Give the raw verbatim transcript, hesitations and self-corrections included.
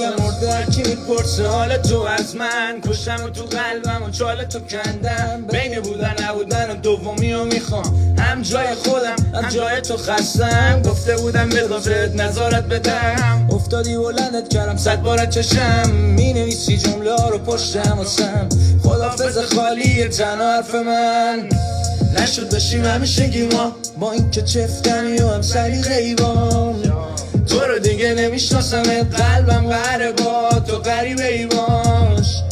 دلم مرده هرکی میپرسه حال تو از من. کشتم و تو قلبم و چال تو کندم، بین بودن نبودن و دومی رو میخوام، هم جای خودم هم جای تو خستم. گفته بودم بذارت نظارت بدم، افتادی بلندت کردم صد بارت چشم. می نویسی جمله ها رو پشتم واسم، خدافظ خالی تنها حرف من. نشد باشیم همیشگی ما، با این که چفتنی و هم سری غیبان. تو رو دیگه نمیشناسم، قلبم قهره با تو غریبه ای باش.